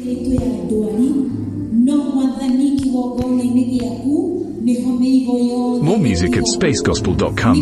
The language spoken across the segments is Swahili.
More music at spacegospel.com.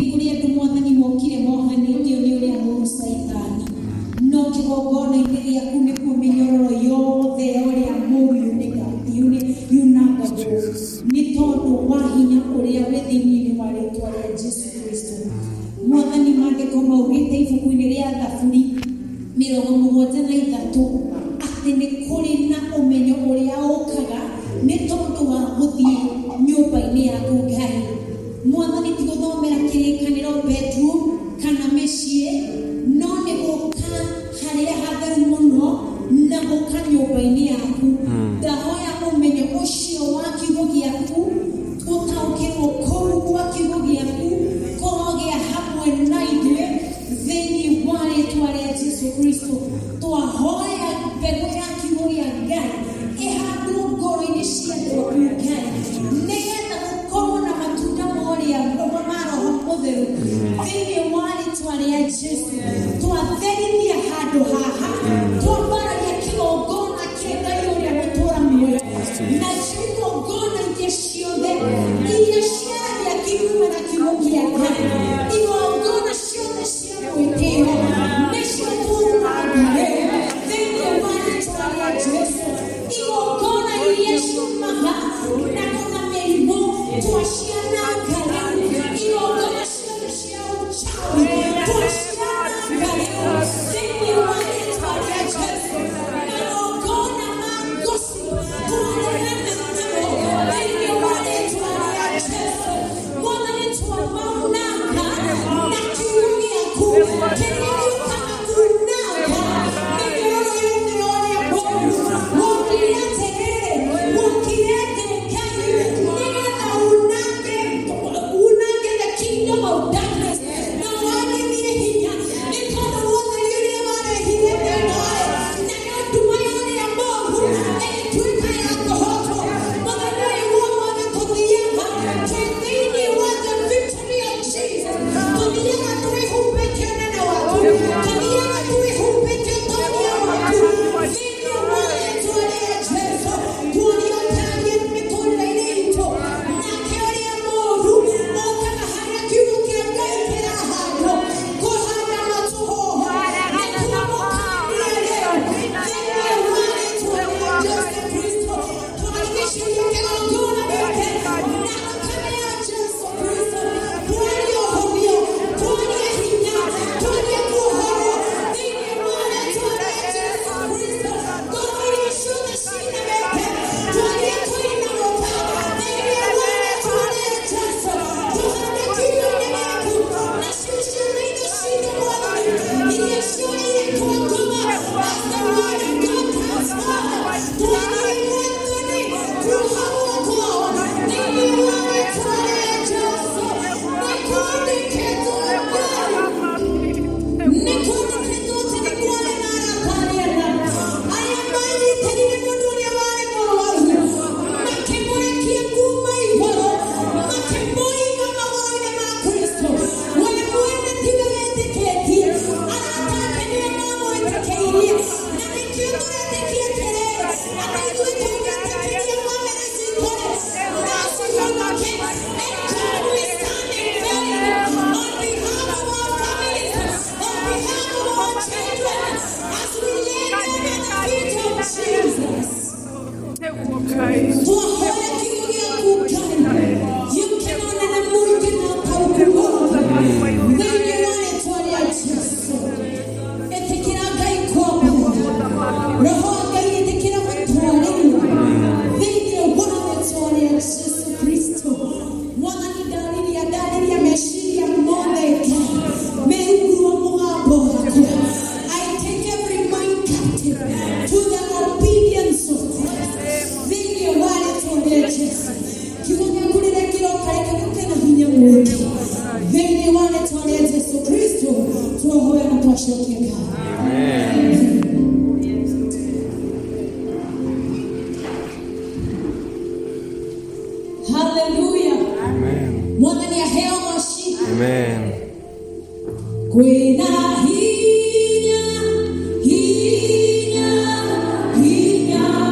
Hinya, hinya, hinya.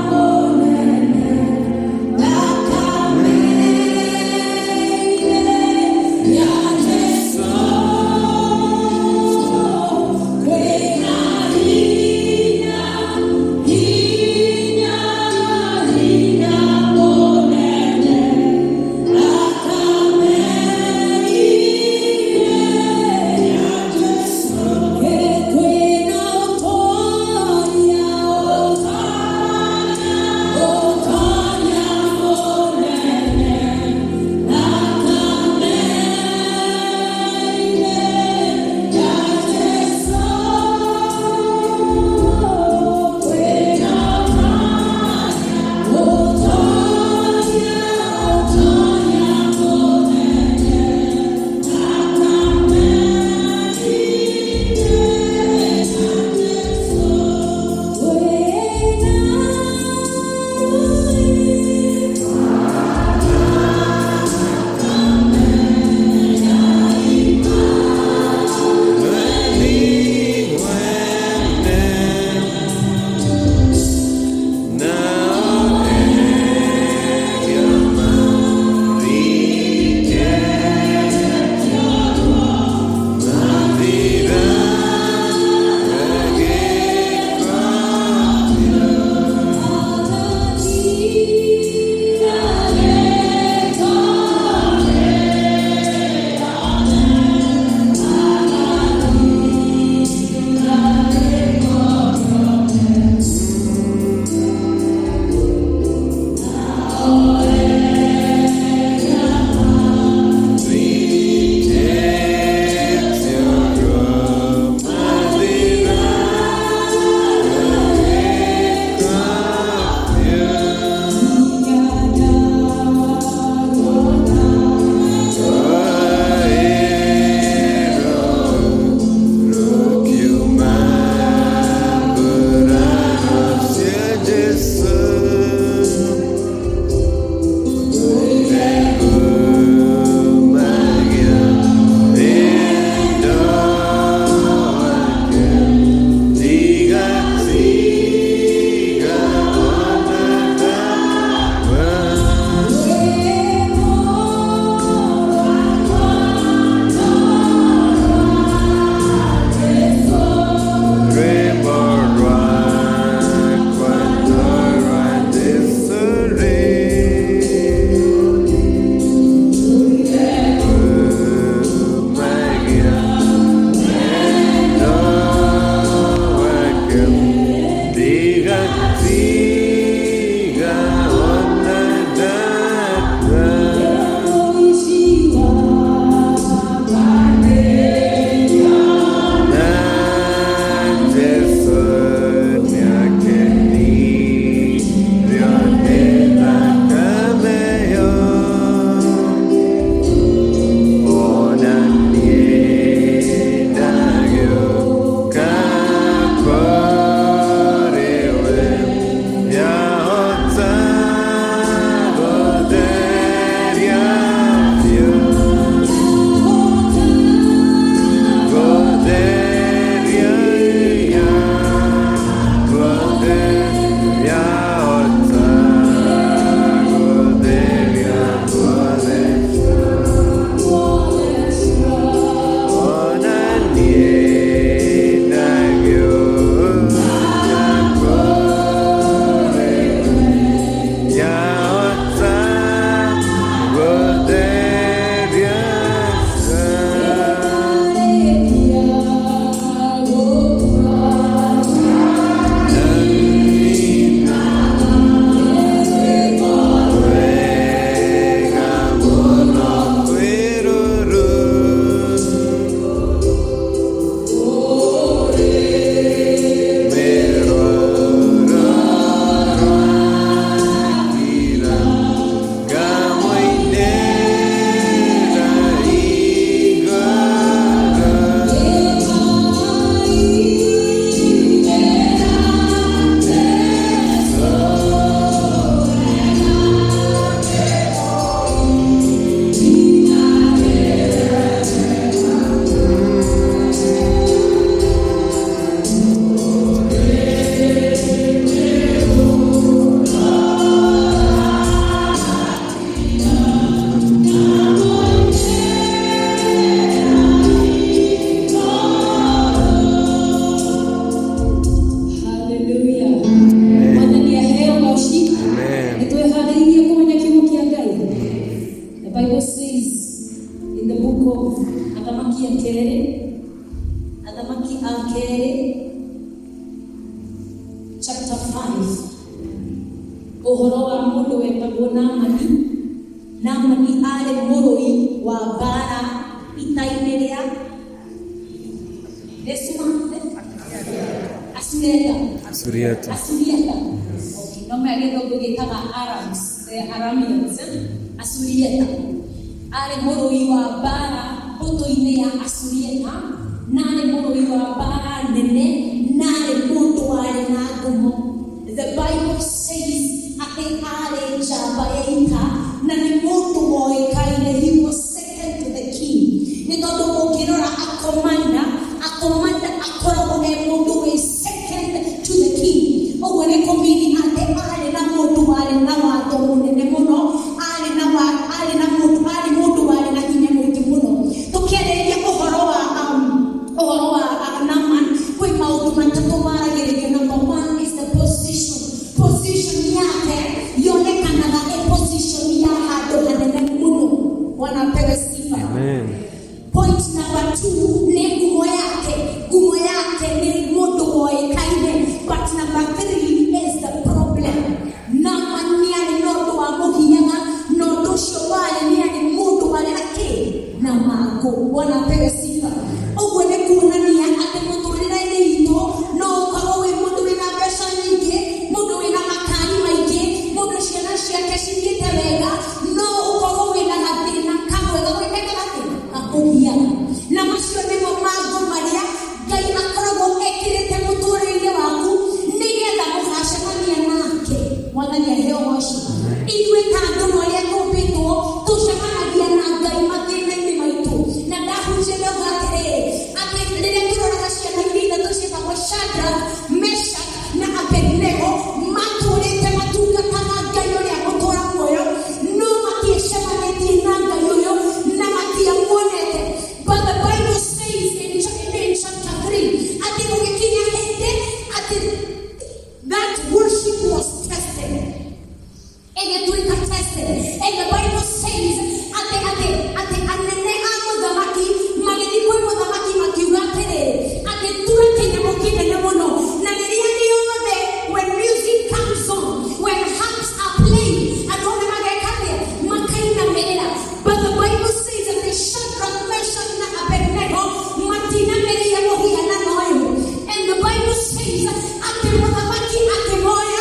Uhoro wa mundu wetagwo Naamani ari mũrũi wa mbara ita-inĩ rĩa Asurieta. Okay, no me agĩthũngũ gĩtaga Arameans. Asurieta. Ari mũrũi wa mbara mbũtũ-inĩ ya Asurieta. Na arĩ mũrũi wa mbara nene. Na arĩ mũndũ warĩ na ngumo. The Bible says atĩ arĩ njamba ya ita. Na nĩ mũndũ woĩkaine. He was second to the king. Nĩ tondũ mũngĩrora akomanda akoragwo e mũndũ wĩ second to the king. Ũguo nĩ kũmini atĩ arĩ na mũndũ warĩ na watho mũnene mũno. Arĩ mũndũ warĩ na hinya mũingĩ mũno. Tũkĩarĩrĩria ũhoro wa Naaman, kwĩ maũndũ matatũ maragĩrĩrio. Number one is the position. Position yake yonekanaga position ya handũ hanene mũno. Bwana apewe sifa. Amen. Point number 2 ni ngumo yake. Ngumo yake ni mũndũ woĩkaine. But number 3 is the problem. Naaman nĩ arĩ na ũndũ wa mũhiaga, na ũndũ ũcio warĩ nĩ arĩ mũndũ warĩ na mango. Bwana apewe sifa. Ũguo nĩ kuonania atĩ mũtũrĩre-inĩ witũ no ũkorwo wĩ mũndũ wĩna mbeca nyingĩ, mũndũ wĩna makari maingĩ, mũndũ ciana ciake cithiĩte wega, no ũkorwo wĩna gathĩna kamwe gakũgiaga. Na macio nĩmo mango marĩa Ngai akoragwo ekĩrĩte mũtũrĩre-inĩ waku nĩgetha mũgacemania nake. Mwathani aheo moci. Ithuĩ ta andũ marĩa tũmbĩtwo tũcemanagia na Ngai mathĩna-inĩ maitũ. Na ndahunjia ndauga atĩrĩrĩ, atĩ rĩrĩa tũroraga ciana iria ithatũ ciĩtagwo Shadrach, Meshach na Abednego matũrĩte matungataga Ngai ũrĩa mũtũra muoyo, no matiecemanĩtie na Ngai ũyũ na matiamuonete. But the Bible says in chapter 3 atĩ gũgĩkinya hĩndĩ atĩ that worship was tested. Ĩgĩtuĩka tested. And the Bible says atĩ anene a mũthamaki magĩthiĩ kwĩ mũthamaki makiuga atĩrĩrĩ, atĩ tuwe kĩnyamũ kĩnene mũno. Na rĩrĩa rĩothe when music comes on, when harps are playing, andũ othe mageka atĩa? Makainamĩrĩra. But the Bible says that the Shadrach, Meshach na Abednego matinamĩrĩire mũhianano ũyũ. And the Bible says atĩ mũthamaki akĩmoya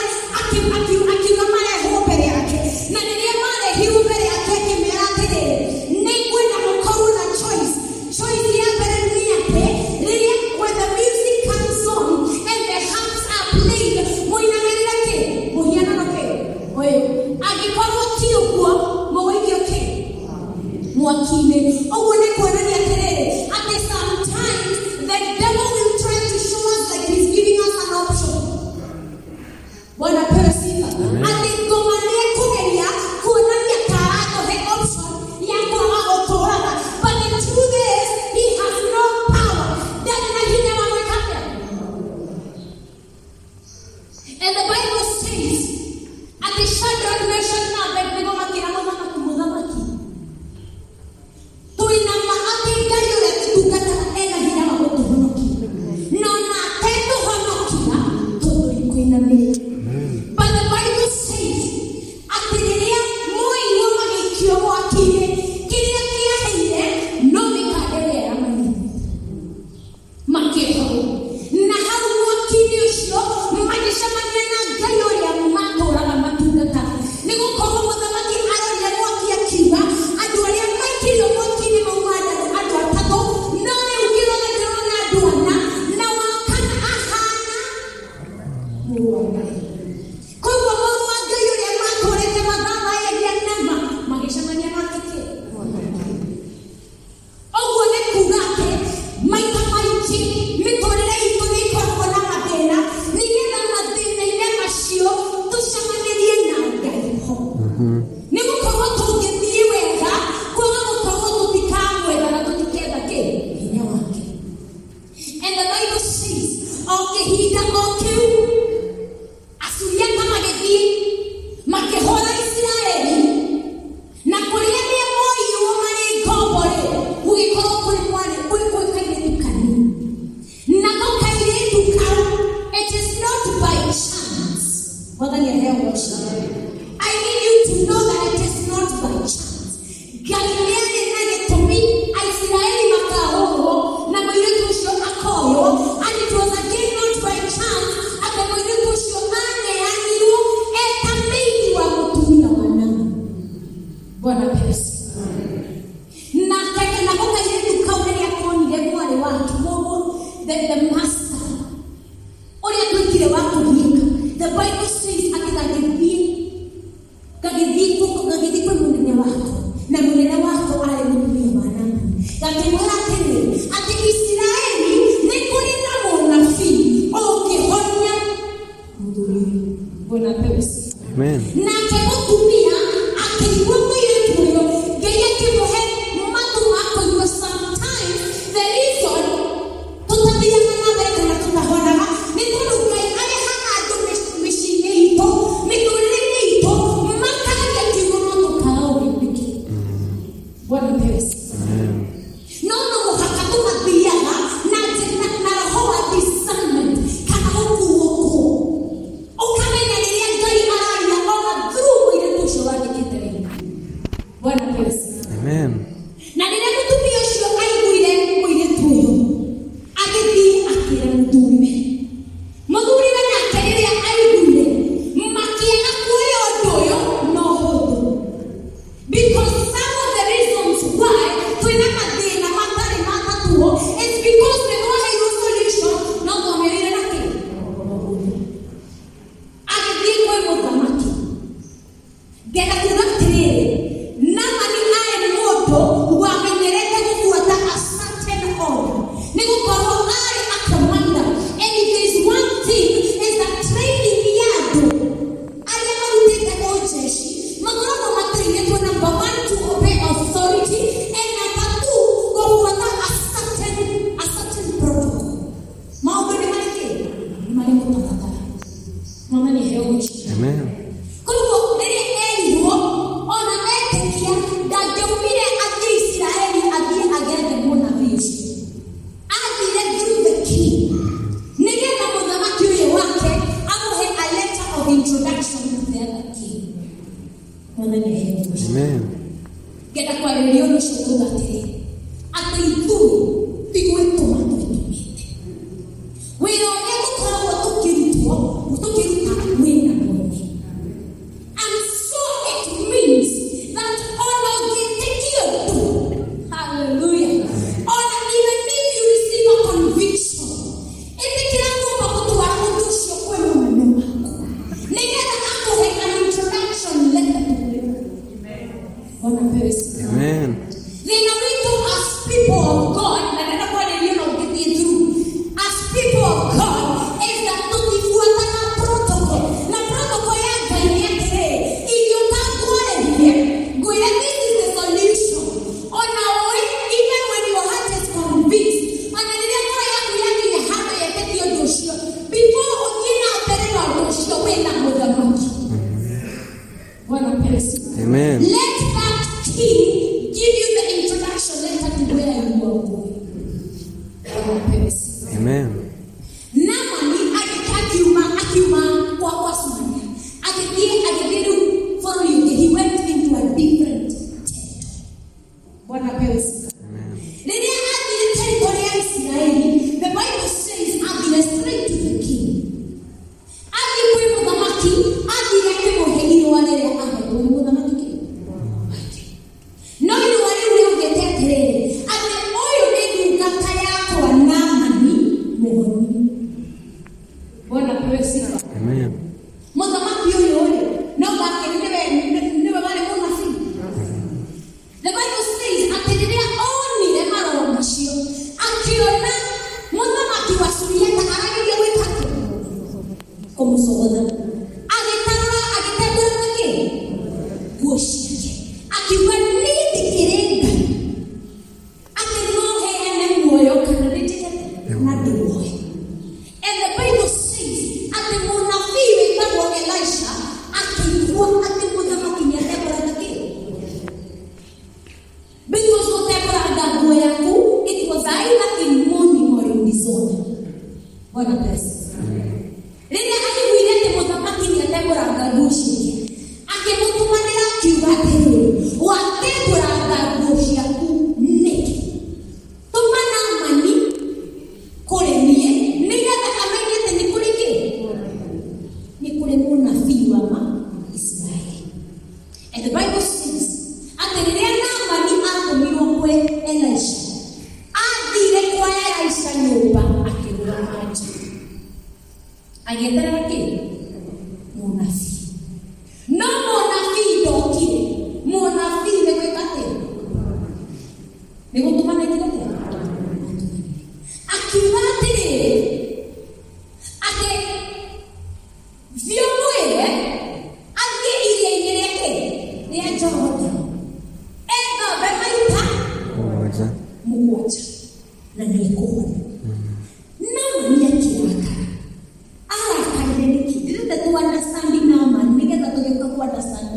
akiuga marehwo mbere yake. Na rĩrĩa marehirwo mbere yake akĩmera atĩrĩrĩ, nĩngwenda mũkorwo na choice. Choice ya mbere nĩ atĩ rĩrĩa when the music comes on and the harps are played, mũinamĩrĩre kĩ? Mũhianano kĩ? Ũyũ. Angĩkorwo ti ũguo, mũgũithio kĩ? Mwaki-inĩ. Ũguo nĩ kuonania atĩrĩrĩ, atĩ sometimes the devil will try to show us that he's giving us an option. Bwana apewe sifa. Atĩ ngoma nĩ ekũgeria kuonania ta aratũhe option ya kwaga gũtũũraga. But the truth is, he has no power. Ndarĩ na hinya wa gwĩka atĩa. And the Bible says atĩ Shadrach, Meshach na Abednego makĩra mũthamaki, tũinama atĩ Ngai ũrĩa tũtungataga ena hinya wa gũtũhonokia. No nake ndũhonokia tondũ ikũinamĩrĩra. But the Bible says atĩ rĩrĩa moirwo magĩikio mwaki-inĩ, kĩrĩa kĩaheire no gĩkandegera makĩhorwo. Na hau mwaki-inĩ ũcio magĩcemania na Ngai ũrĩa matũũraga matungataga. Nĩ gũkorwo mũthamaki aroria mwaki akiuga andũ arĩa maikirio mwaki-inĩ mauma andũ atatũ, no rĩu kĩrore ndĩrona andũ ana, na wa kana ahana mũrũ wa Ngai. Koguo mũrũ wa Ngai ũrĩa matũũrĩte mathaa mayagia nama magĩcemania nake kĩ? Ũguo nĩ kuuga atĩ maita maingĩ mĩtũrĩre itũ nĩ ĩkoragwo na mathĩna, nĩgetha mathĩna-inĩ macio tũcemanĩrie na Ngai ho. Nĩ gũkorwo tũngĩthiĩ wega, kwaga gũkorwo tũtikamwenda na tũtikenda kĩ? Hinya wake. And the Bible says o kĩhinda o kĩu Asuriata magĩthiĩ makĩhũra Isiraeli, na kũrĩa nĩ moirwo marĩ ngombo-rĩ, gũgĩkorwo kũrĩ kairĩtu kanini. Na kau kairĩtu kau, it is not by chance. Mwathani aheo Elisha. I need you to know that it is not by chance. Galileani nage tomi Israeli makaoho na mwitu usho akoyo, and it was again not by chance ate mwitu usho ane aniru etamini wa mutumia wanana. Bwana pesi. Na kaya na boka yetu kauneli ya koni lewa le watu mogo the master. Oria tuikile watu hika. The Bible says kagidhi kwa munene wako na munene wako ale mutumia wanana. Kakimwela kene ati Israeli nekuni na monafi okihonya muduri. Bwana pesi. Amen. Na kemotumia akiliwa yetu yo geye kemohe matu wako you sometimes the reason tutabia kana kana tunahona ni kono kai ale hana ado mishine ito mikulene ito makanya kiwono tukao bibiki. Bwana pesi. No hakatu mabia na roho wa discernment kana huku huko. Ukamenya ni ngai araya ona through ile tusho wake kitare. Bwana pesi. Amen. Na nile kutumia shio aiguire mwile tuyo. Agithi akira mudurime. Mudurime na kerere aiguire. Makiana kuyo doyo no hodo. Because some of the reasons why tuina madina matari matatuo is because we don't have no solution. No gomerire na ke. Agithi kwa mudamaki. Gena kugatirere. Nama ni ae moto wamenyerete kufuata a certain order. Nikukorwa ae a commander. And if there is one thing is that training yado. Alema utete ojeshi. Magorono matri yetu number 1 to obey authority. And number 2 kufuata a certain protocol. Maogo ni malike. Ni malike kutatata. Mama ni heochi. Amen. Kuliko nene elio ona etekia dajomire ati Israeli ati agende muna vishi. Ati le through the king. Nige na mudhamaki uye wake amuhe a letter of introduction to the other king. Mwana ni heochi. Amen. Geta kwa religioni shukuga tere. Ati ituru tigwe tomato itumite. Wero ego kwa watukirutuo utukiruta mwena mwene. And so it means that honor will take you. Hallelujah. Honor, even if you receive a conviction, if it can go back to our condition, we will remember. Negata ako an introduction letter to you. Honor person. Amen. Then we do as people of God, and I don't want to get through. As people of God, is that to difuata na protocol. Na protocol ya gani yake. If you can't go here, this is the solution. On our way, even when your heart is convinced, and the little yako yake ya hata ya take your doshio. Before ugina apeleka doshio, wenda mudamaki. Bwana pesi. Amen. Let that king give you the introduction letter to where you are going. Amen. Namani akiuma kwa sumanya. Akidiru follow you. He went into a different territory. Bwana pesi. Amen. Nene adi territory ya Israeli. The Bible says adi straight to the king. Adi kwe mudamaki. Adi yake mohegiri walele ade. Kwe mudamaki. No you wale ugetea terere. Adi oyo negi ukata yako wa namani mohoni. Bwana pesi. Amen. Mudamaki yoyo. No baki never wale munafi. The Bible says atendelea oni le mara wa mashio. Akiona mudamaki wasurieta aragia wekake. Como sogoda. Agetagura kake. Goshike. Akiwani dikirenga. Akinohe ene moyo kana ditikete. Na diwoe. And the Bible says ate munafi wekabo Elisha akikuwa ate mudamaki nyatebora kake. Because whatever adabu yaku, it was either in morning or in disorder. Bwana bless. Lile hadi mwilete mudamaki nyatebora agadushi.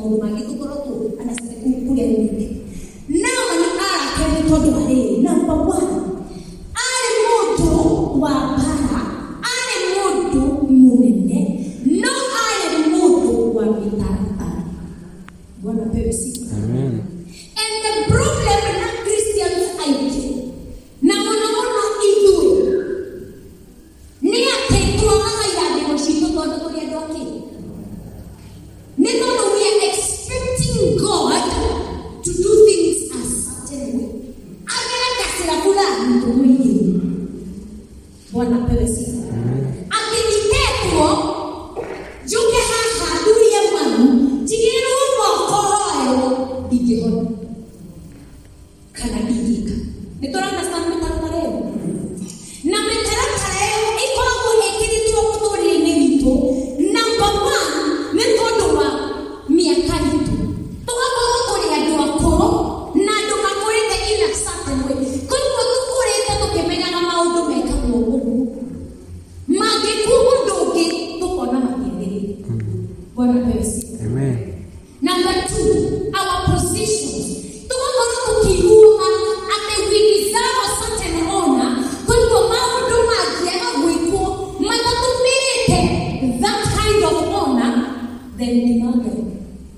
maundu mangi tukorotu anasema kulia nini nawe ni kemi todo wale number 1 ale moto wa para ale moto munene no ale moto wa mitara. Bwana pewe sifa. Amen. And the problem na Christians aite na mono idue ni atetua haya ya mshito todo kwa doki. Because we are expecting God to do things a certain way. Agera kasira kula mtu mwingine. Bwana pewe sifa. Akijitetua juke haha dunia mwangu tigero mwokoyo digihona. Kana digika. Nitora nasana tatareo. Na metatareo iko ekiri tu kutori nevito. Number 1 metodo wa miaka itu. Toka kutori ya doako na doka korete ina certain way. Kwa tukorete tukemenya na maundu meka mungu. Mage kumundoge tukona magendere. Bwana pesi. Amen. Number 2, our positions. Tukona tukiuma ate we deserve a certain honor. Kwa maundu mage agwiko matatumirete that kind of honor then demanded.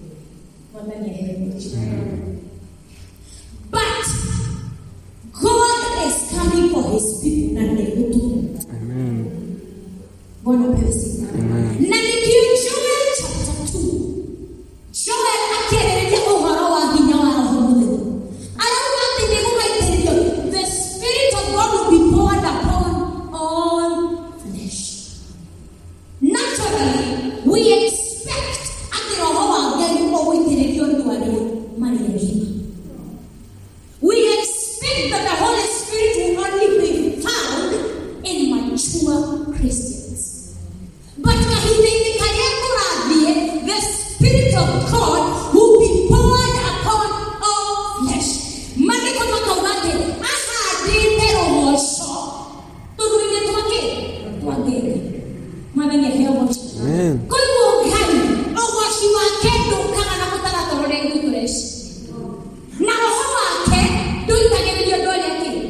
But God is coming for his people and they will do. Amen. Bwana pesi. Amen. Na Joel chapter 2. Joel akerelea uhoro wa hinya wa roho mutheru. Alafu atendego maiterio. The spirit of God will be poured upon all flesh. Naturally, we expect ati roho wa Ngai owetererio ndwaria Maria. We expect that the Holy Spirit will only be found in mature Christians. But the Spirit of God will be poured upon all flesh. Maandiko makawake ahadite roho sho. Turuine twake. Maana ni hewa. Amen. Kwa hiyo gani owashi wake ndukana na kutara torore ngutureshi. Na roho wake nduitagerio ndole yake.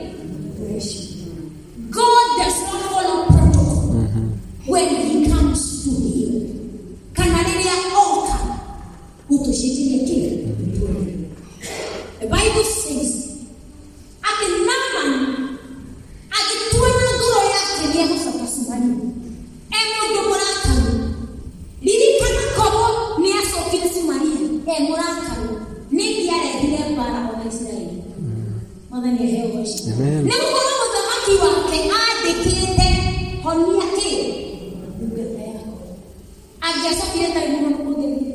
God does not follow protocol when he comes to heal. Kanaria oka utoshitilia kile. The Bible says ati Naaman akitwena ngoro yake ya kusafasumani. Emo moraka. Lirikana kobo ni asokile Samaria. Moraka. Ni diare ile para wa Israeli. Madani ya hewa shi. Amen. Na mkono mzamaki wake adekete honi yake. Agiasa kile taimu mkode.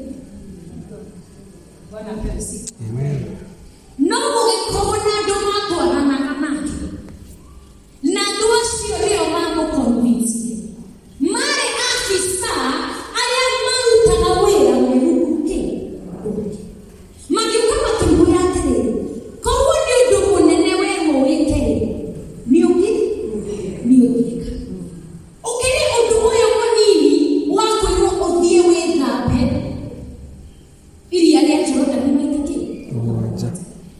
Bwana pesi. Amen. No mukona domato na nakamaki. Na dua sio leo mambo convince. Mare afisa aya mauta na wera mweruke. Magiuka matumbu yake. Kwa ndio ndio nene wemo weke. Niuki. Ukele odumoyo monini wako yo odie wegape. Ili yale atoroka ni mwitiki. Moja.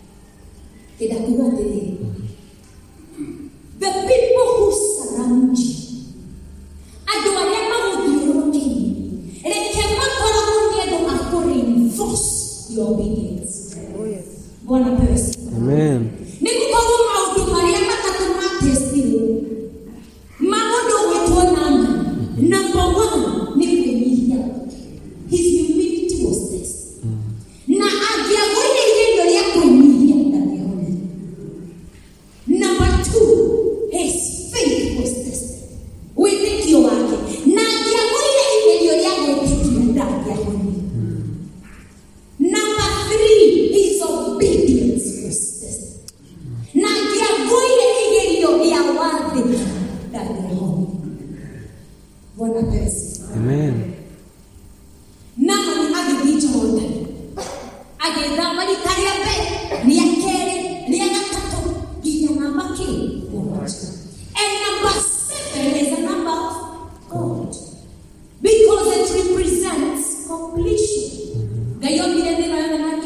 The people who surround you. Aduarema mudiroki. Rekema kwa mungu ako reinforce your obedience. Oh yes. Bwana pesi. Amen. Nikukawo maudu mariama katuma testini. Mamodo wetu namba. Number 1 ni kumihia. His humility was this. Na agiagone yendo ya kumihia ndani ya honi. Number 2, his faith was tested. Wetekio wake. Na agiagone yendo ya wetekio ndani ya honi. Number 3, his obedience was tested. Na agiagone yendo ya wadhi ndani ya honi. Bwana pesi. Amen. Nama ni agidito wote. Agenda mali taria be ni akere ni agatato ginya namba ki. And number 7 is a number of God. Because it represents completion. Gayombile neno yana naki.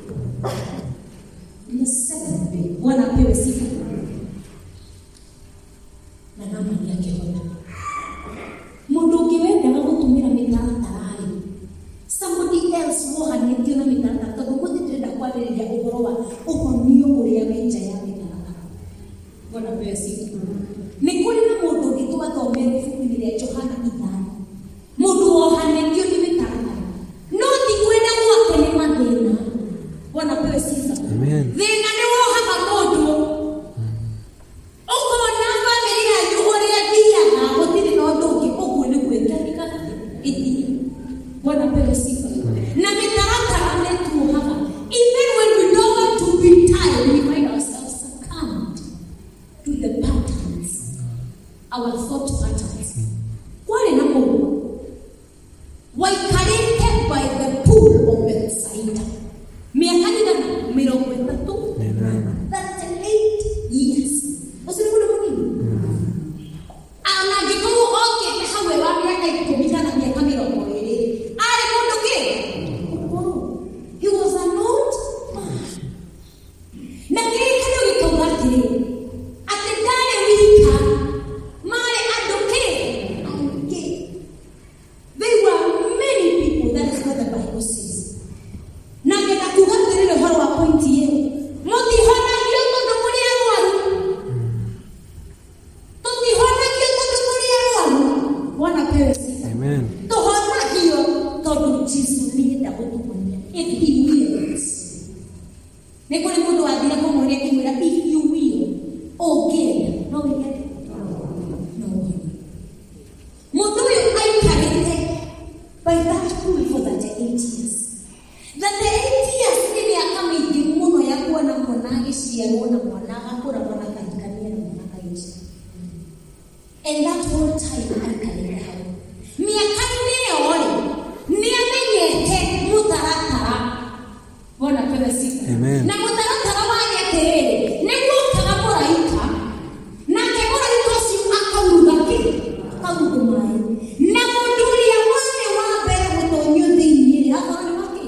The seventh day, Bwana apewe sifa. Na nama yake hona. Mundu ukiwenda gutumira mitaratara. Somebody else wohanĩtio na mitaratara. Tondũ gũtirenda kwambĩrĩria ũhoro wa ũhonio ũrĩa wĩ nja ya mitaratara. Bwana apewe sifa. Nĩ kũrĩ na mũndũ ũngĩ twathomera ibuku-inĩ rĩa Johana 5. Mũndũ wohanĩtio nĩ mitaratara. No ti kwenda gwake nĩ mathĩna. Bwana apewe sifa. Amen. Thĩna nĩ wohaga mũndũ. Ũkona famĩlĩ yanyu ũrĩa thiaga gũtirĩ na ũndũ ũngĩ ũguo nĩ gwĩkĩrĩka ĩthiĩ. Bwana apewe sifa. Na mitaratara nĩ tuohaga. Even when we don't want to be tired, we find ourselves succumbed to the patterns, our thought patterns. Kwani na Mungu waikarĩte by the pool of Bethsaida. Miaka ni 38 years. Usini kuna mwini. Anagikomu oke hawe wa miaka 10 na miaka 20. Ale mundu ke? He was an old man. Na kile kana wikaugatire. Ate dale wika. Mare adoke. There were many people, that is what the Bible says. Na kena kugatire le horo wa point yenu. Moti hona hiyo ndo muri ya waru. Toti hona hiyo ndo muri ya waru. Wana pewe sifa. Amen. To hona hiyo ndo Yesu ndiye kutumania. If he wills. Nekole mundu adira kumuri kimura if you will. Okay. No we get it. No. Mundu yo aikarete by that pool for 38 years. That the 8 years ni miaka mingi muno ya kuwa na mwanage ciarwo na mwanaga kura mwana kaikania na mwana kaishi. And that whole time aikarete hau. Miaka niyo ni amenyete mutaratara. Bwana pewe sifa. Amen. Na mutaratara wake terere. Niguo kaga mũraika. Na kemũraika ũcio akauga kĩ? Akauga maĩ. Na mũndũ ũrĩa wake wa mbere gũtonyio thĩinĩ akorwo nĩ wake.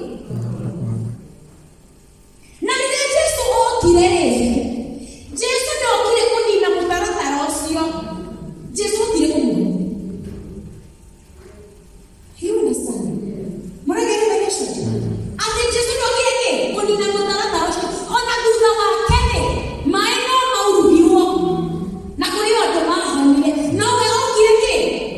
Na rĩrĩa Jesũ okire rĩ, Jesũ ndokire kũnina mũtaratara ũcio. Jesũ okire kũmũnina. You understand? Mũregere maisha. Ati Jesũ ndokire kĩ? Kũnina mũtaratara ũcio. Ona thutha wake rĩ, maĩ no maurugirwo. Na kũrĩ andũ mahonire. No we okire kĩ?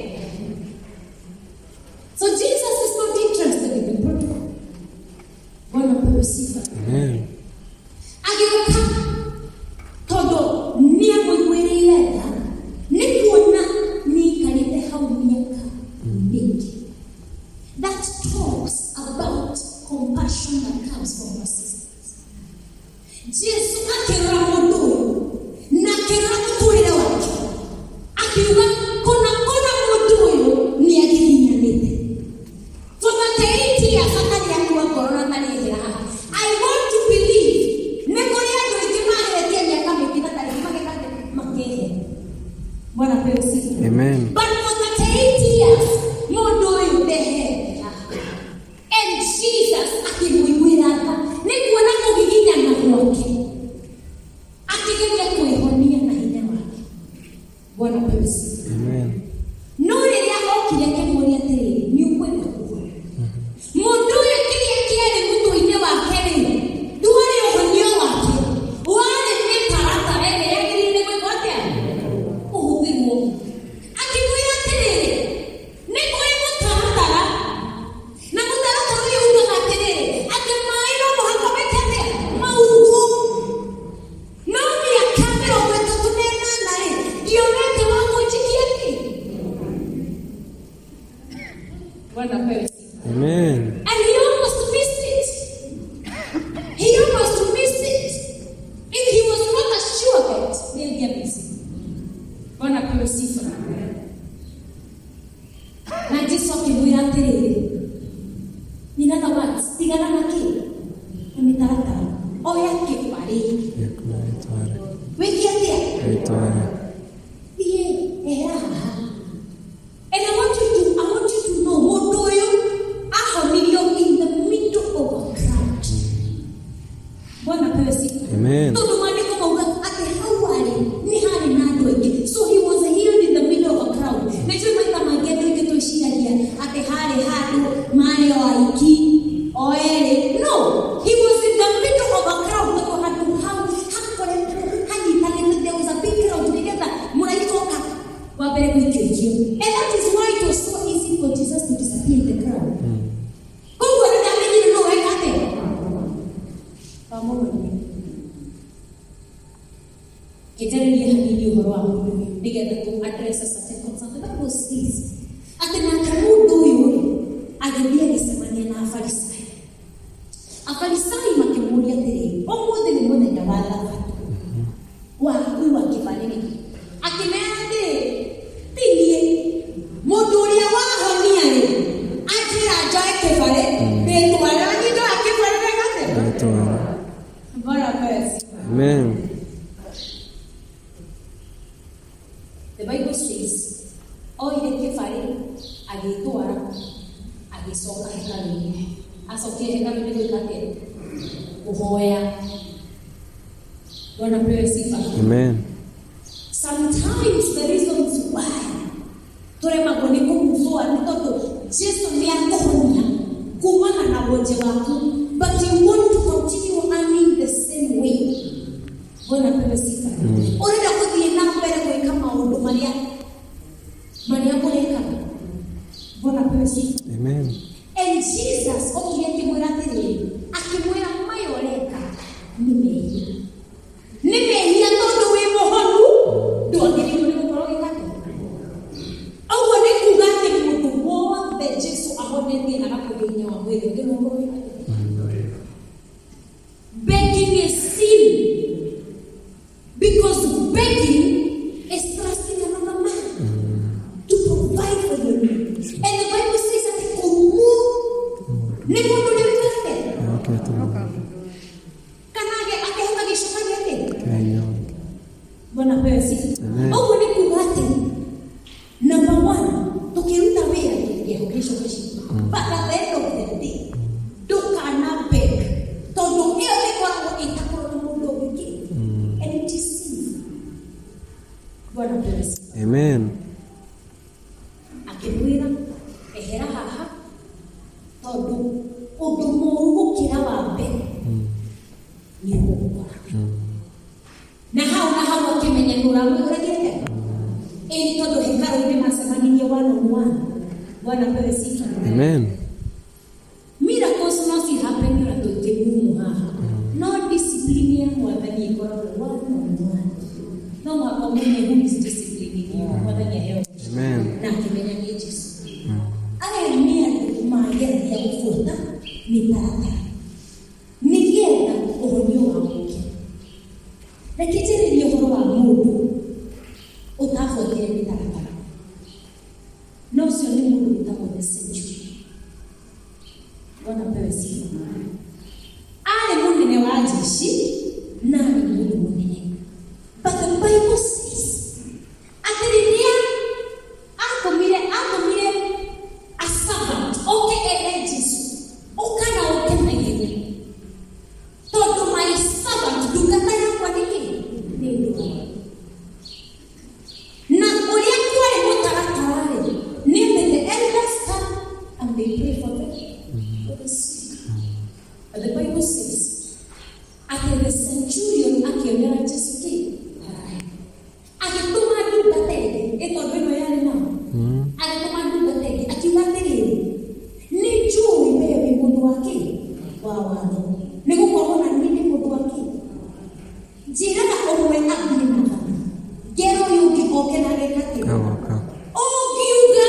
So Jesus is not interested in the protocol. Bwana apewe sifa. Amen. Ageuka todo ni amwĩrĩire tha nĩ kuona nĩaikarĩte hau miaka mingi. That talks about compassion that comes from persistence. Jesu akĩrora mũndũ ũyũ na akĩrora mũtũrĩre wake akiuga kuna mũndũ ũyũ nĩ agĩhinyanĩte. For 38 years akari akiwa korona tarĩhĩra. I want to believe nekore andũ aingĩ maheretie miaka mĩingĩ na tarĩki makĩhe. Bwana pewe sifa. Amen. But for 38 years mũndũ ũyũ ndeherera. And Jesus akĩmũiguĩra tha nĩ kuona kũgiginyana gwake. Akĩgeria kwĩhonia na hinya wake. Bwana pewe sifa. Amen. No rĩrĩa okire akĩmũria atĩrĩrĩ, nĩ ũkwenda kuohwo? Mũndũ ũyũ kĩrĩa kĩarĩ mũtwe-inĩ wake rĩ, ndwarĩ ũhonio wake, warĩ mĩtaratara ĩrĩa yagĩrĩire gwĩkwo atĩa? Kũhũthĩrwo. Akĩmwĩra atĩrĩrĩ, nĩ kũrĩ mũtaratara, na mũtaratara ũyũ ugaga atĩrĩrĩ, atĩ maĩ no mũhaka meke atĩa? Maurugwo. No mĩaka 38 rĩ, ndionete wa kũnjikia kĩ? Bwana apewe sifa. Amen. And he almost missed it. He almost missed it. If he was not assured of it, they'll get missing. Bwana apewe sifa. Na Yesu akimwĩra atĩrĩrĩ, in other words, tigana na kĩ? Na mĩtaratara. Oya kĩbarĩ. Wĩke atĩa? Thiĩ, ehera haha. And I want you to know, mũndũ ũyũ ahonirio in the middle of wa mundu nigetha tu address a certain concern. The Bible says ati na kamundu uyu agithia gisemania na Afarisai. Afarisai makimuria atiri umuthi ni muthenya wa Thabato wa kuwa kibariki akimera atiri tinie mundu uria wahonia ri atira njoe kibare nditwara nyindo akibare gate bora basi. Amen. The Bible says oire kibare agitwara agisoka hekaluni asokia hekaluni gwikate kuhoya. Bwana pewe sifa. Amen. Sometimes the reasons why turema kuni kumzua ni tondu Jesu ni akohonia kumana na wote wako, but you want to continue earning the same way. Bwana pewe sifa. Urenda kuthie na mbere gwika maundu maria kureka. Bwana pewe sifa. Amen. And Jesus okiyekimwira atiri akimwira mayoreka nimehia tondu wi muhonu ndwagiriirwo ni gukorwo gikate. Oguo ni kuga ati mundu wothe Jesu ahonetie na gakuginya wa mwiri ngirukorwo gikate. Begging is sin, because begging is trusting another man to provide for your needs. And the Bible says that kumu ni mundu ni gikate. Kanage akehota gishukani ate. Bwana pewe sifa. Oguo ni kuga ati number 1 tukiruta wira Yesu Kristo. But at the end of the day ndukana beg tondu iyo ikoragwo itakorwo na mundu ungi and it is sin. Bwana pewe sifa. Amen. Akimwira ehera haha tondu undu muru gukira wa mbere ni gukora. Na hau akimenya nuramwiragete ili tondu hekaluni macemanirie one on one. Bwana pewe sifa. Amen. Miracles no si happen na tukimumu haha. No discipline ya mwathani ikoragwo one on one. No mwakomene who is discipline ya mwathani leo. Amen. Na kimenya ni Yesu. Aya ni maageri ya kufuata mitaratara. Nikienda kuhonyo wa Mungu. Na kitiri ni uhoro wa Mungu. Utafuatile mitaratara. No sio ni Mungu utakuwa century. Bwana pewe sifa. Ale Mungu ni wa jeshi na Mungu mwingine. But the Bible says atiriria akomire a servant okay Jesus okana okena yeye todo my servant dukata yako nini ndio na ulia kwa mutaratara ni the elders come and they pray for them. But the Bible says after the centurion akiona Jesus ki akituma duka tege eto beno yale nao akituma duka tege akiwatere ni juu ibe mundu wake wao ni kuona nini mundu wake jira na omwe abina gero yuki okena rekati ogiuga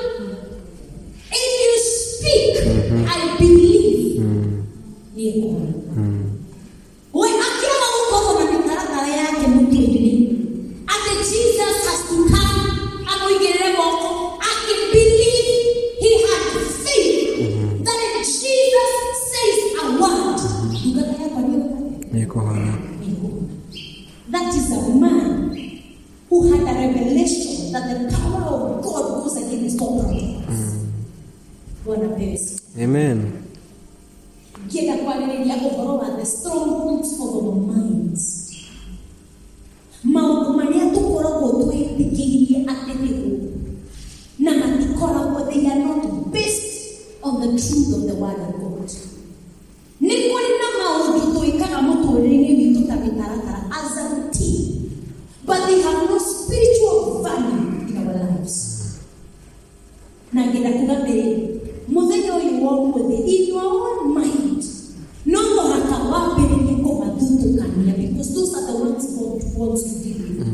if you speak I believe niko we akiwa uko na mitaratara yake mutini ate Jesus has to come amuigere moko I believe he had faith that if Jesus says a word ukataya kwa Niko hana. That is a man who had a revelation that the power of God goes against all problems. Bwana pewe. Amen. Kienda kwa nini yako koroba the strongholds of our minds. Maundu maria tukoragwo twitikirie atiriru na matikoragwo they are not based on the truth of the word of God. Ni kuri na maundu tuikaga muturire witu ta mitaratara as a routine, but they have no spiritual value in our lives. Na ngenda kugambere muthenya uyu wa umuthi in your own mind no muhaka wambere ni kumathutukania because those are the ones God wants to give you.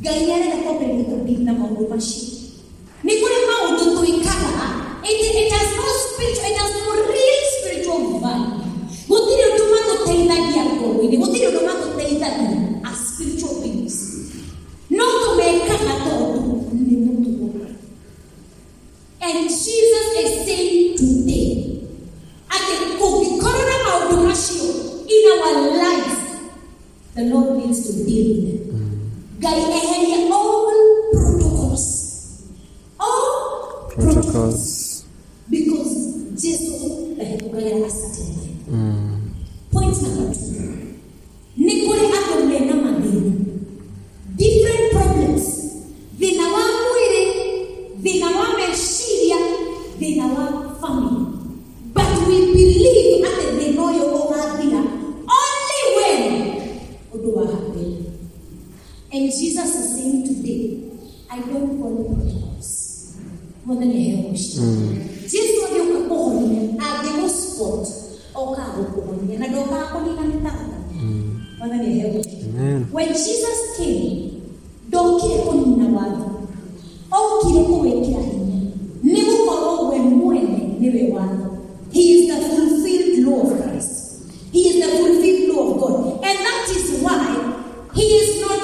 Gaiare na kopeni kabina mabumashi. Nikule maudu tuikala. It has no spiritual, it has no real spiritual value. Wotiri utumato teidagia kwa wini. Wotiri utumato teidagia as spiritual beings. No to make kakato ni mutu. And Jesus is saying today, at the corona maudu in our lives, the Lord needs to deal with it. Guide all protocols. All protocols. Because Jesus has point number 2. Nikole atomena madini. Different problems. Vinawa mwere, vinawa meshiria, vinawa family. But we believe at the denoyo ogadina only when oduwa happen. And Jesus is saying today, I don't follow protocols. More than a hell. Jesus was the Kohonia, at the spot, or Kahonia, and I don't have more than a hell. When Jesus came, don't care on Nawad. Oh, Kiroko, never follow when never one. He is the fulfilled law of Christ. He is the fulfilled law of God. And that is why He is not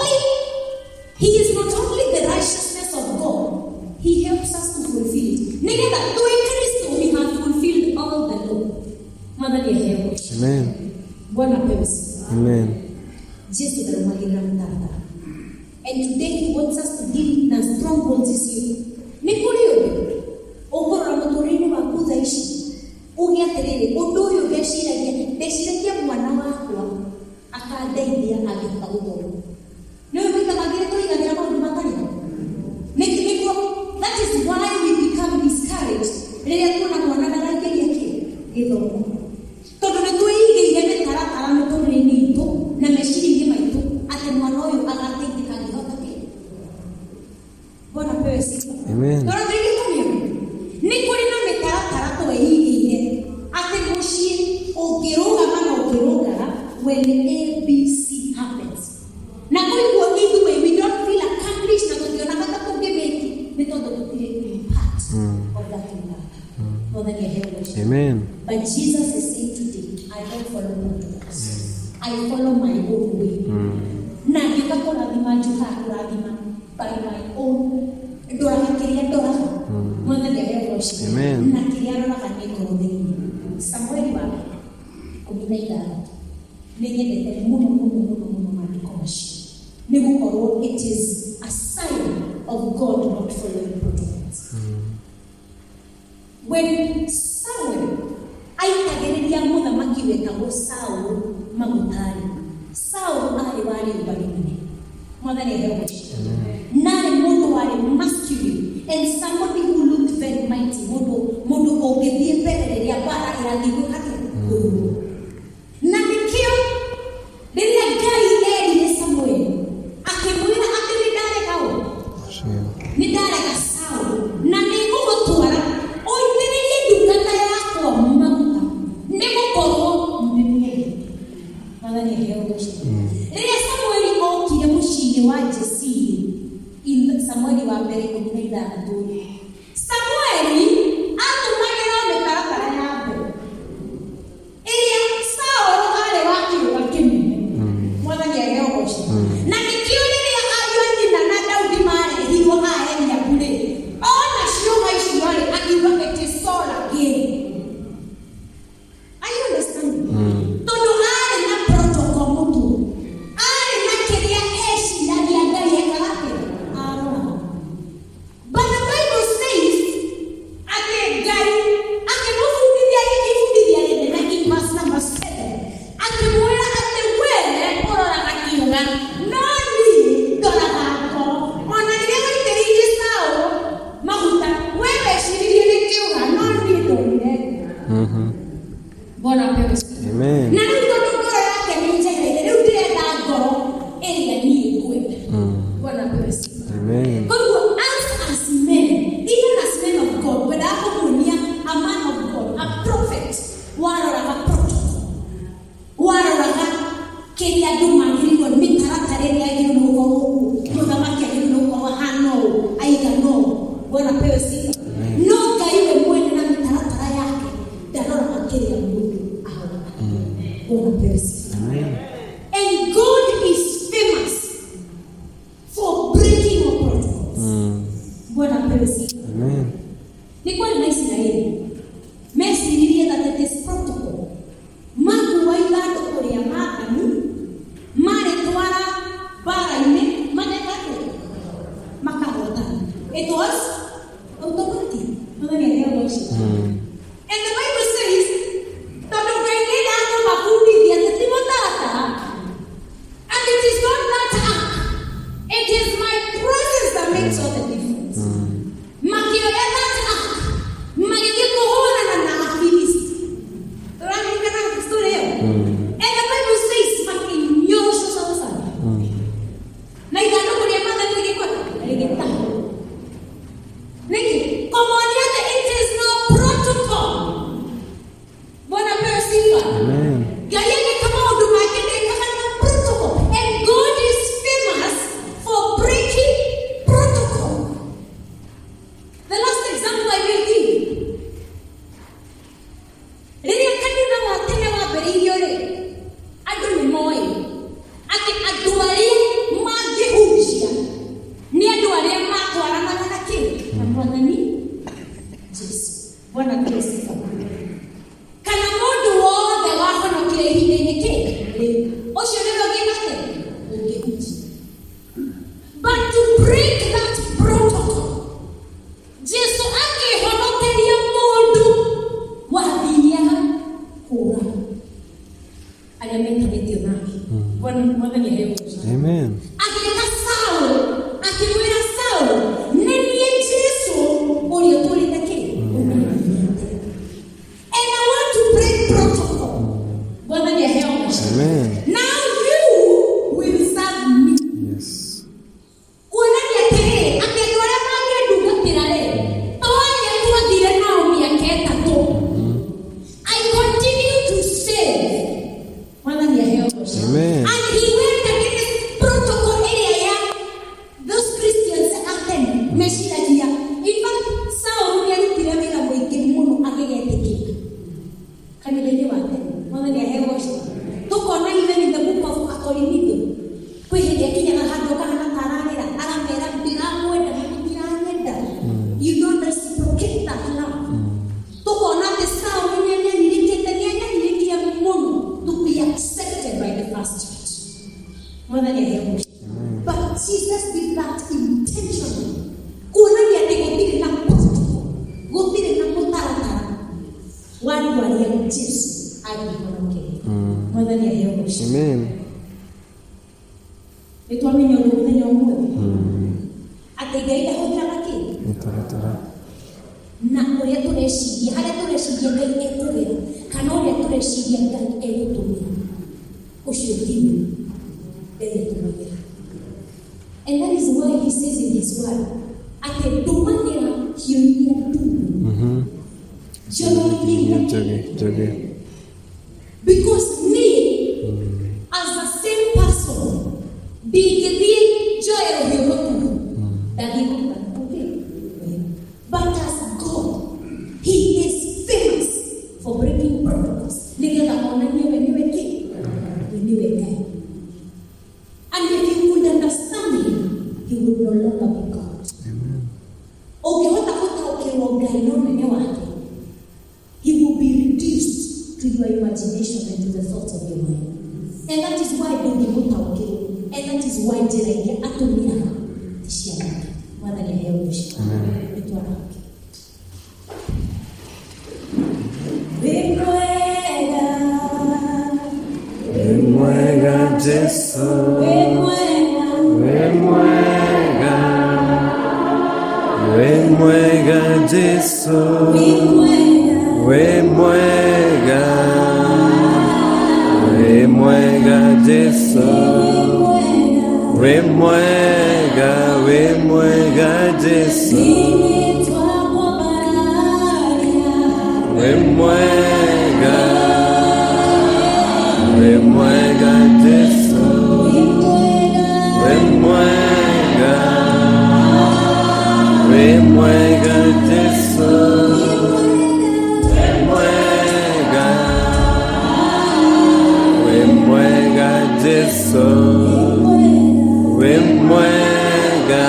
only the righteousness of God, He helps us to fulfill it. Nigga, to in Christ we have fulfilled all the law. Mother dear, Amen. Amen. Jesus the and today He wants us to deal in a stronghold issue. Nikolio, Okora Motorini Makuza ishi. Ugia Terere, Odoyo Gashira, Mwana. Akadaidia agitaudo. No, that is why we become discouraged. Amen. When ABC happens. Now, we don't feel accomplished. Of that more than your Amen. But Jesus is saying today, I don't follow protocols. I follow my own way. Now, you can call by my own. More than your Amen. Somewhere you are. It is a sign of God not following protocols. When Saul, I tagareria mother makiweka go Saul magutari. Saul aliwali ubalini. Mother ne hewa. Nane modo wali masculine and somebody who looked very mighty. Modo obedient pere ya bara ila digo kate. Namikio Denia gari eri Samuel. Akimwira akilidare kao. Nidare ka Saul. Na niko tuara. Oitenye dukata yako mamuta. Niko koro mbele. Mala ni leo. Ria Samuel okire mushinde wa Jesse. In Samuel wa mbere kumida nduri. Samuel atumagera mekarakara yabe. Ria Saul ale waki wakimi. Mwana ni leo koshi. Na nikione ayo na Daudi mare hiyo haya ya kule. Ona sio maisha wale akiwa etisola again. Are you understand? Todo ale na protocol mutu. Ale na keria eshi ndani ya gari ya kalake. But the Bible says ate gari ate mufudidia na in verse number 7. Ate muera ate wele ora na kiunga. Nani dola kako. Ona ndio teriji sao. Mahuta wewe shiriri kiunga nani dola. Bwana pewe. Amen. Na ndio doktora yake ni nje ile ndio dago ile ni kwenda. Bwana pewe. Amen. God will ask us men, even as men of God, but a man of God, a prophet, a protocol, kelia duma ngiri mitara tareria ngiri no Bwana pewe sifa. Noga iwe mwene na mitaratara yake. Darora makeri ya Mungu. Bwana pewe sifa. And God is famous for breaking our protocols. Bwana pewe sifa. Ni kwa nini Israeli? Messi nilienda that is protocol. Magu waigado kuri ya makani. Mare twara bara ine manekate. Makahota. It was automatic. Nobody had no shit. And the Bible says, "Tado kainena ako mafundi dia tetimotata." And it is not that act. It is my presence that makes all the difference. Makio ya that act. Magiki kohona na afidis. Rani kana story. And the Bible says, "Makin nyosho sawa." Na igano kuri amanda nige kwa. Nige Niki, como aniate, it is no protocol. Bwana pewe sifa. Gayenge kama huduma yake kama no protocol. And God is famous for breaking protocol. The last example I will give. Lili akati na watene wa beridiore. Adu ni moi. Ake aduari magi hujia. Ni aduari mako arana na kini. Bwana ni Yesu. Bwana pewe sifa. Kana mundu wothe wahonokia ihinda-inĩ kĩrĩ ũcio nĩwe ũngĩkate ũngĩhuti. But to break that protocol, Jesu akĩhonokeria mũndũ wathiaga kũra arĩa metanĩtio nake. Bwana nĩ aheo ũcio. Agĩĩta Saũlũ akĩmwĩra Saũlũ, nĩ niĩ Jesu ũrĩa ũtũrĩte kĩrĩ. And I want to break protocol. Bwana ni aheo ũcio. Now you will serve me. Kuonania atĩrĩ, atĩ andũ arĩa mangĩndungatĩra rĩ, toria twathire nao mĩaka ĩtatũ. I continue to serve. Bwana ni aheo ũcio. And he went against protocol ĩrĩa ya those Christians atene meciragia. In fact, Saũlũ nĩ arutire wĩra mũingĩ mũno agĩgetĩkĩra. Kanitha-inĩ wa tene. Bwana ni aheo ũcio. Tukona even in the book of Akorinitho. Kwĩ hĩndĩ akinyaga handũ kahana ta ararĩra, aramera ndĩramwenda na ndiranyenda. You don't reciprocate that love. Tukona atĩ Saũlũ nĩ anyaririe mũno to be accepted by the first church. Bwana ni aheo ũcio. But Jesus did that intentionally. Kuonania atĩ gũtirĩ na protocol, gũtirĩ na mũtaratara. Waria Jesu agĩhonokeria. Bwana ni aheo ũcio. Nĩtwamenya ũndũ mũthenya ũmwe. Atĩ Ngai ndahũthĩraga kĩĩ? Mũtaratara. Na ũrĩa tũreciria, harĩa tũreciria Ngai ekũgera, kana ũrĩa tũreciria Ngai egũtũmĩra. Ũcio tiwe Ngai atũmagĩra. And that is why he says in his word, atĩ ndũmagĩra hiũria ndugu. Because me, as the same person, ndingĩthiĩ njoe rũhiũ rũturu. Ndangĩhota. Okay. But as God, he is famous for breaking protocols. Nĩgetha onanie we nĩwe kĩ? We nĩwe Ngai. And if you would understand him, he would no longer be God. Ũngĩhota gũtaũkĩrwo Ngai na ũnene wake, he will be reduced to your imagination and to the thoughts of your mind. And that is why ndũngĩmũtaũkĩrwo. And that is why njĩra iria atũmĩraga ti cia wake. Mwathani aheo ũcio. Nĩtwarake. Wĩ mwega Jesu. Wĩ mwega. Wĩ mwega Jesu. Wĩ mwega. Wĩ mwega Jesu. Wĩ mwega. Wĩ mwega Jesu. Wĩ mwega. Wĩ mwega Jesu. Wĩ mwega. Wĩ mwega. Jesu, wemwega Jesu, wemwega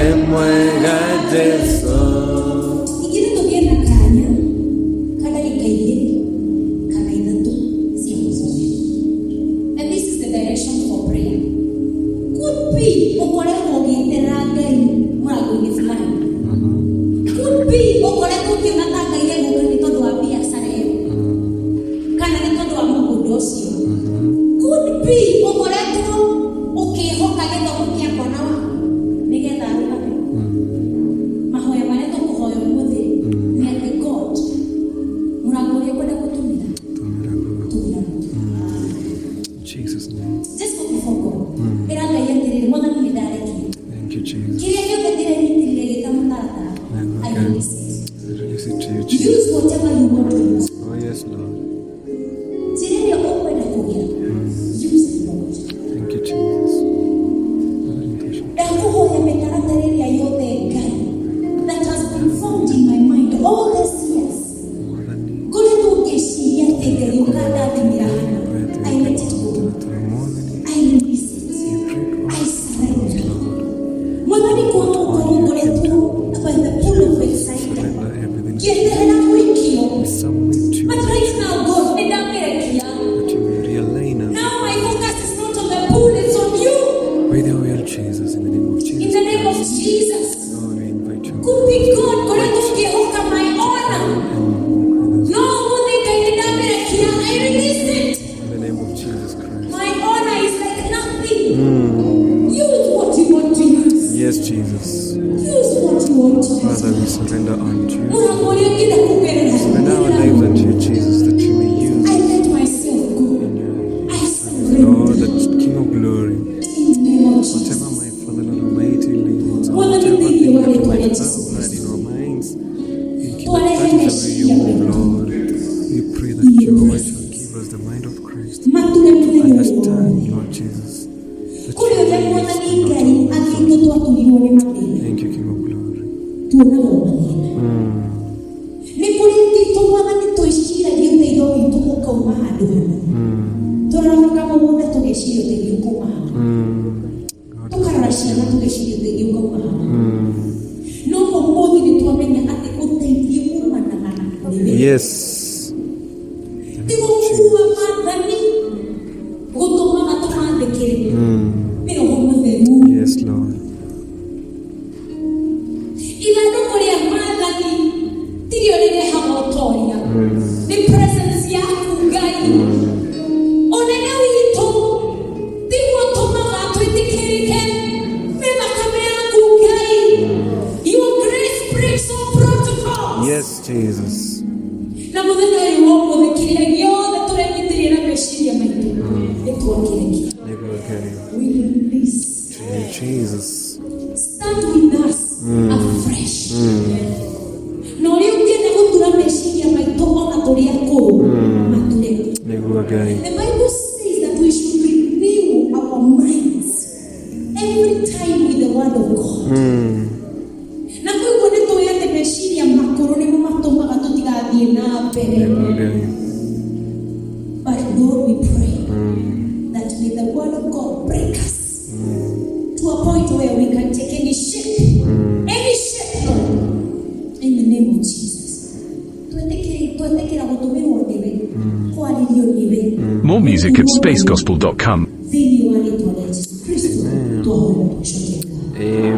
Jesu. Ingine tukienda kanya kana ikaye kana idatu siamuzoni. And this is the direction for prayer. Could be okore ogitera ngai murago ni fulani. Could be okore kukinata ngai ego ni tondu wa biashara yo. Kana ni tondu wa mungu ucio. Could be okore tu ukihoka githomo kia kwana wa nigetha arukame. Mahoya maria tukuhoya muthi ni ati God murago ria kwenda gutumira. Jesus' name. Just go before God. Miranga yendirire mwana ni dareki. Thank you, Jesus. Kiria yote dire nitirire gitamutata. I release it. Release it to you, Jesus. Use whatever you want to use. Oh, yes, Lord. Tirire okwenda kugia. Use it, Lord. Thank you, Jesus. Ndakuhoya mitaratara iria yothe ngai that has been formed in my mind all these years. More than me. Kule tungeciria ati ngai ukadathimira hana. I let it go. More than you. I release it. I surrender. Mwanani kwa mukoro tu by the pool of excitement. Surrender everything. Kiendelea kuikio. Submit to But you. right now, God, nidamerekia. That you will realign us Now my focus is not on the pool, it's on you. with your will, Jesus, in the name of In Jesus. the name of Jesus. Lord, we invite you. Could be God, God, to give my honor. No, Monica, nidamerekia. I release it. In the name of Jesus Christ. My honor is like nothing. Use what you want to use. Yes, Jesus. Use what you want to use. Father, we surrender unto you. Muramoria kida kugerera. Surrender our lives unto you, Jesus, that you may use I let myself go. in your I surrender. Lord, that King of glory. In the name of Jesus. Whatever, my Father, Lord Almighty, leads, Whether whatever we think thing you that are we it or might it have is. had in our minds, that Whatever is the way you move, Lord. We pray that Jehovah shall give us the mind of Christ. Matule muthenya uyu Understand, wothe. Lord Jesus, that Kuri you uria will mwathani use Ngai athiĩte twatũrirwo nĩ mathĩna. Thank you, King of glory. Tuonaga o mathĩna. Nĩ kũrĩ nditũ mwathani twĩciragia ũteithio witũ ũkauma handũ hana. Tũraroka mũgũnda tũgeciria ũteithio ũkauma haha. Tũkarora ciana tũgeciria ũteithio ũkauma haha. No ũmũthĩ nĩ twamenya atĩ ũteithio umanaga na we. Yes. Ti gũkua maathani gũtũmaga tũmandĩkĩre. Nĩ Roho Mũtheru. Yes, Lord. Ithandũkũ rĩa maathani tirio rĩrehaga ũtoria. Nĩ presence yaku Ngai. Ũnene witũ tiguo ũtũmaga twĩtĩkĩrĩke. Nĩ thakame yaku Ngai. Your grace breaks all protocol. Yes, Jesus. Na mũthenya ũyũ wa ũmũthĩ kĩrĩa gĩothe tũrenyitĩrĩra na meciria maitũ nĩ twakĩrekia. Never again. We release. Jesus. Stand with us afresh. Na ũrĩa ũngĩenda gũtura meciria maitũ ona tũrĩ akũrũ mature. Never again. The Bible says that we should renew our minds every time with the word of God. Na koguo nĩ tũĩ atĩ meciria makũrũ nĩmo matũmaga tũtigathiĩ na mbere. Never again. But Lord, we pray that may the word of God break us to a point where we can take any shape, Lord, in the name of Jesus. Twetĩkĩra gũtũmĩrwo nĩwe, kwarĩrio nĩwe. More music at spacegospel.com. Thĩinĩ wa rĩĩtwa rĩa Jesũ Kristo, twahoya tũcokie ngatho. Amen.